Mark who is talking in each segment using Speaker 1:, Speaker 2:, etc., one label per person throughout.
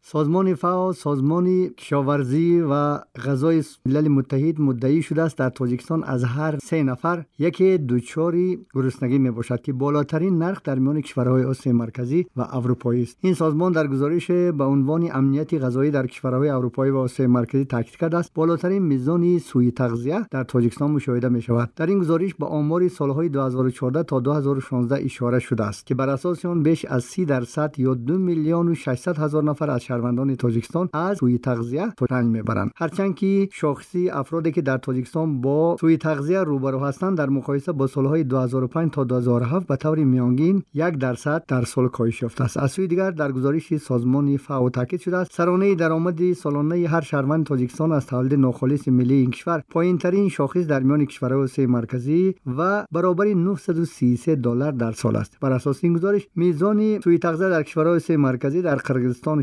Speaker 1: سازمان فاو، سازمان کشاورزی و غذای ملل متحد مدعی شده است در تاجیکستان از هر 3 نفر یکی دچار گرسنگی میباشد که بالاترین نرخ در میان کشورهای آسیای مرکزی و اروپایی است. این سازمان در گزارش به عنوان امنیت غذایی در کشورهای اروپایی و آسیای مرکزی تاکید کرده است بالاترین میزان سوء تغذیه در تاجیکستان مشاهده می شود. در این گزارش به آمار سالهای 2014 تا 2016 اشاره شده است که بر اساس آن بیش از 30% یا 2,600,000 نفر از شهروندان تاجیکستان از سوء تغذیه رنج میبرند. هرچند که شاخصی افرادی که در تاجیکستان با سوء تغذیه روبرو هستند در مقایسه با سالهای 2005 تا 2007 به طور میانگین 1% در سال کاهش یافته است. از سوی دیگر در گزارش سازمان فاو تاکید شده است سرانه درآمد سالانه هر شهروند تاجیکستان از تولید ناخالص ملی این کشور پایین‌ترین شاخص در میان کشورهای آسیای مرکزی و برابر $933 در سال است. بر اساس این گزارش میزان سوء تغذیه در کشورهای آسیای مرکزی در قرقیزستان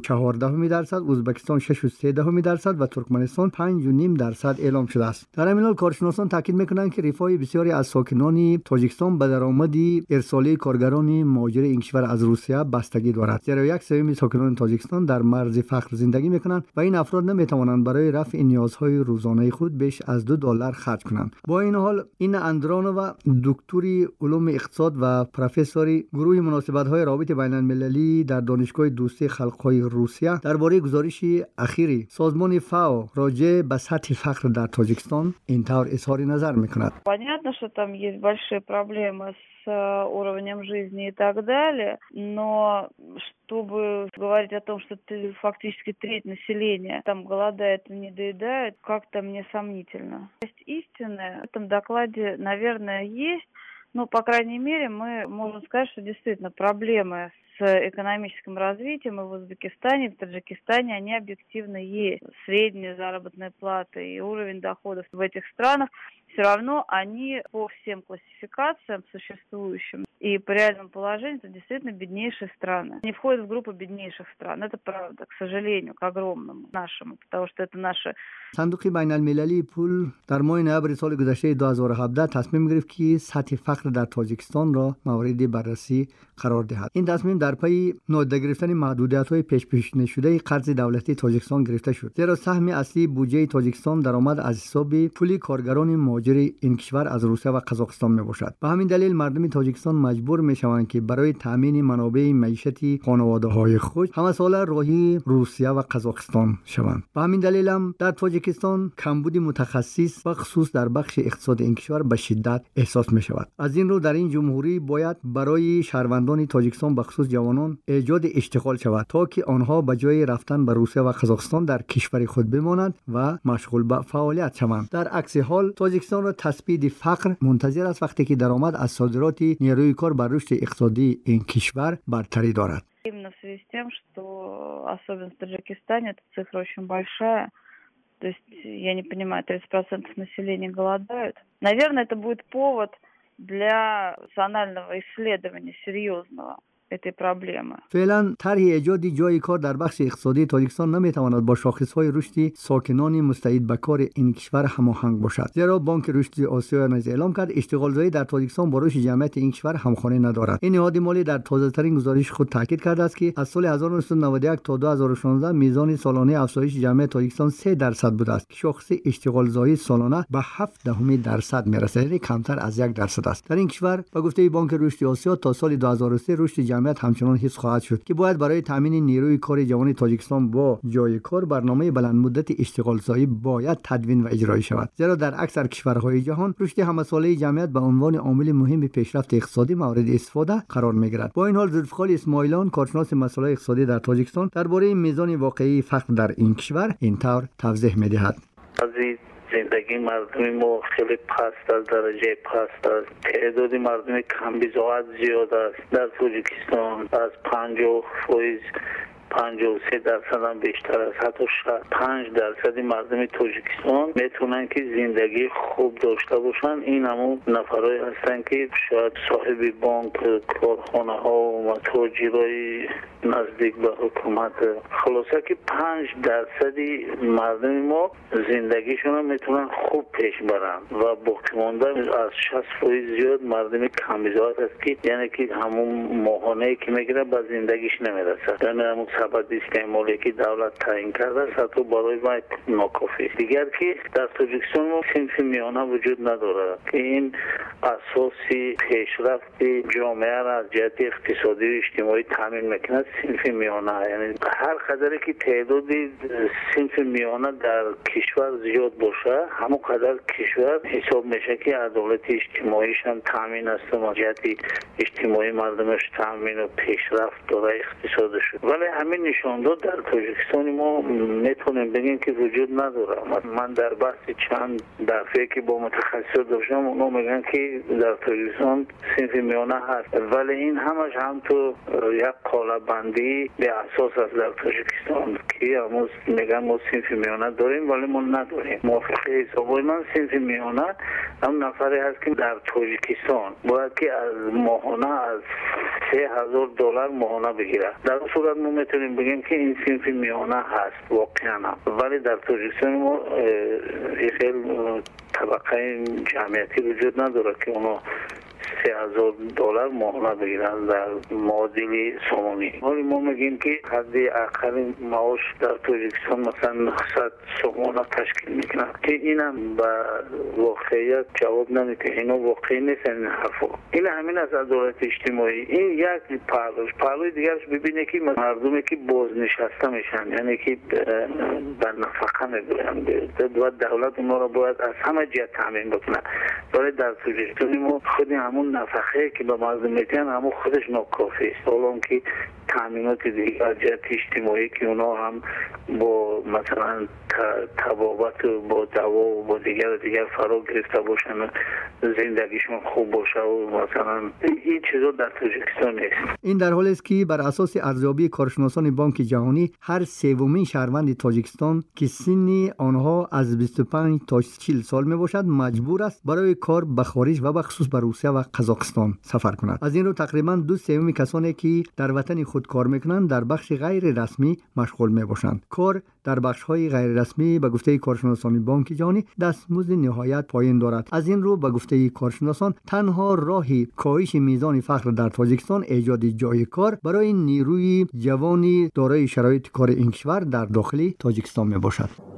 Speaker 1: 6.14%، ازبکستان 6.3% و ترکمنستان 5.5% اعلام شده است. در همین حال کارشناسان تاکید میکنند که رفاه بسیاری از ساکنان تاجیکستان به درآمد ارسالی کارگران مهاجر این کشور از روسیه بستگی دارد، زیرا 1/3 ساکنان تاجیکستان در مرز فقر زندگی میکنند و این افراد نمیتوانند برای رفع نیازهای روزانه خود بیش از $2 خرج کنند. با این حال این اندرانو دکتری علوم اقتصاد و پروفسور گروه مناسبت‌های رابطه بین المللی در دانشگاه دوستی خلق‌های روسیه درباره گزارش اخیری سازمان فاو راجع به سطح فقر در تاجیکستان اینطور اظهار نظر میکند.
Speaker 2: Понятно, что там есть большие проблемы с уровнем жизни и так далее, но чтобы говорить о том, что ты фактически треть населения там голодает и не доедает, как-то мне сомнительно. Есть истины в этом докладе, наверное, есть, но, по крайней мере, мы можем сказать, что действительно проблемы с экономическим развитием и в Узбекистане, и в Таджикистане, они объективно есть. Средняя заработная плата и уровень доходов в этих странах, все равно они по всем классификациям существующим и по реальному положению это действительно беднейшие страны. Они входят в группу беднейших стран. Это правда, к сожалению, к огромному нашему, потому что это наши.
Speaker 1: صندوق بین المللی پول در ماه نوامبر سال گذشته 2017 تصمیم گرفت که سطح فقر در تاجیکستان را مورد بررسی قرار دهد. این تصمیم در پی نادیده گرفتن محدودیت‌های پیش نشده قرض دولتی تاجیکستان گرفته شد، زیرا سهم اصلی بودجه تاجیکستان درآمد از حساب پول کارگران مهاجر این کشور از روسیه و قزاقستان میباشد. به همین دلیل مردم تاجیکستان مجبور میشوند که برای تامین منابع معیشتی خانواده‌های خود همه ساله راهی روسیه و قزاقستان شوند. به همین دلیل هم در تاجیکستان کمبود متخصص و خصوص در بخش اقتصاد این کشور به شدت احساس می شود. از این رو در این جمهوری باید برای شهروندان تاجیکستان به خصوص جوانان ایجاد اشتغال شود تا که آنها به جای رفتن به روسیه و قزاقستان در کشور خود بمانند و مشغول به فعالیت شوند. در عکس حال تاجیکستان را تثبیت فقر منتظر است وقتی که درآمد از صادرات نیروی کار بر رشد اقتصادی این کشور برتری دارد.
Speaker 2: Именно в связи с тем, что особенно в Таджикистане эта цифра очень большая. То есть, я не понимаю, 30% населения голодают. Наверное, это будет повод для национального исследования серьезного этой проблемы.
Speaker 1: فعلا طرح ایجاد جای کار در بخش اقتصادی تاجیکستان نمیتواند با شاخصهای رشد ساکنان مستعد به کار این کشور هماهنگ باشد، زیرا بانک رشد آسیا نیز اعلام کرد اشتغال زایی در تاجیکستان با رشد جمعیت این کشور همخوانی ندارد. این نهاد مالی در تازه‌ترین گزارش خود تاکید کرده است که از سال 1991 تا 2016 میزان سالانه افزایش جمعیت تاجیکستان 3% بوده است که شاخص اشتغال زایی سالانه به 0.7% میرسد، یعنی کمتر از 1% است. در این کشور به گفته بانک رشد آسیا تا سال 2003 رشد جمعیت همچنان حفظ خواهد شد که باید برای تامین نیروی کار جوان تاجیکستان با جای کار برنامه بلند مدت اشتغال زایی باید تدوین و اجرایی شود، زیرا در اکثر کشورهای جهان رشد همساله جمعیت به عنوان عامل مهم پیشرفت اقتصادی مورد استفاده قرار میگیرد. با این حال ذوالفقار اسماعیلان کارشناس مسائل اقتصادی در تاجیکستان درباره میزان واقعی فقر در این کشور اینطور توضیح میدهد.
Speaker 3: زندگی مردم ما خیلی پست است، درجه پست است. تعداد مردم کمبیزاعت زیاد است. در تاجیکستان از 53% هم بیشتر است. حتی 5% مردم تاجیکستان میتونن که زندگی خوب داشته باشن. این همون نفرایی هستن که شاید صاحب بانک، کارخانه ها و تاجرای نزدیک به حکومت. خلاصه که 5% مردم ما زندگیشون رو میتونن خوب پیش برن و باقی مانده از 60% زیاد مردم کمبیزاعت است که یعنی که همون ماهانه‌ای که میگیره به زندگیش نمیرسه. یعنی همون سبد استعمالی که دولت تعیین کرده است حتی برای ما ناکافی است. دیگر که در تاجیکستان ما صنف میانه وجود نداره که این اساسی پیشرفت جامعه را از جهت اقتصادی و اجتماعی تامین میکند. صنف میانه یعنی هر قدری که تعداد صنف میانه در کشور زیاد باشه همون قدر کشور حساب میشه که عدالت اجتماعیش هم تامین است و جهت اجتماعی مردمش تامین و پیشرفت داره اقتصادش. ولی همین نشانداد در تاجیکستان ما میتونیم بگیم که وجود نداره. من در بحث چند دفعه که با متخصص داشتم اونا میگن که در تاجیکستان صنف میانه هست ولی این همش هم تو یک قالب بندی به اساس است در تاجیکستان که همون میگن ما صنف میانه داریم ولی ما نداریم. موافق حسابای من صنف میانه هم نفری هست که در تاجیکستان باید که از ماهانه از $3,000 ماهانه بگیره. در صورت ما میتونیم بگیم که این صنف میانه هست واقعا هم. ولی در تاجیکستان ما خیلی طبقه جمعیتی وجود نداره که اونا $3,000 ماهانه بگیرن در معادل سومانی. ولی ما میگیم که حد اقل معاش در تاجیکستان مثلا 900 سومانه تشکیل میکنه که اینم به واقعیت جواب نمیده. اینا واقعی نیست این حرفا. این همین از عدالت اجتماعی. این یک پهلوی دیگرش ببینه که مردمی که بازنشسته میشن یعنی که بر نفقه میگوین و دولت اونا را باید از همه جهت تامین بکنه. ولی در تاجیکستان ما خود همون نفقه که به مردم میدن همون خودش ناکافی است. حالا که تامینات دیگر جهت اجتماعی که اونا هم با مثلا طبابت و با دوا و با دیگر فرا گرفته باشن و زندگیشون خوب باشه و مثلا این چیزا در تاجیکستان نیست.
Speaker 1: این در حالی است که بر اساس ارزیابی کارشناسان بانک جهانی هر سومین شهروند تاجیکستان که سنی آنها از 25 تا 40 سال می باشد مجبور است برای کار به خارج و به خصوص به روسیه و قزاقستان سفر کند. از این رو تقریبا 2/3 کسانی که در وطن خود کار میکنند در بخش غیر رسمی مشغول می باشند. کار در بخش‌های غیر رسمی به گفته کارشناسان بانک جهانی دستمزد نهایت پایین دارد. از این رو به گفته کارشناسان تنها راهی کاهش میزان فقر در تاجیکستان ایجاد جای کار برای نیروی جوانی دارای شرایط کار این کشور در داخل تاجیکستان می باشد.